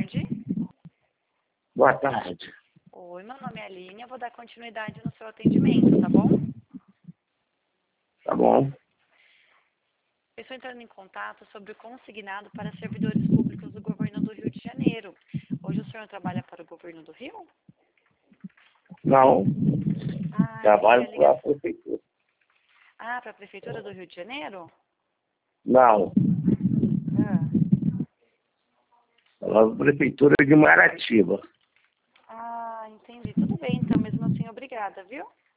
tarde. Boa tarde. Oi, meu nome é Aline, eu vou dar continuidade no seu atendimento, tá bom? Tá bom. Eu estou entrando em contato sobre o consignado para servidores públicos do governo do Rio de Janeiro. Hoje o senhor trabalha para o governo do Rio? Não, Eu trabalho queria para ligar. a prefeitura. Para a Prefeitura do Rio de Janeiro? Não, Ah, para a prefeitura de Maratiba. entendi. Tudo bem, então, mesmo assim, obrigada, viu?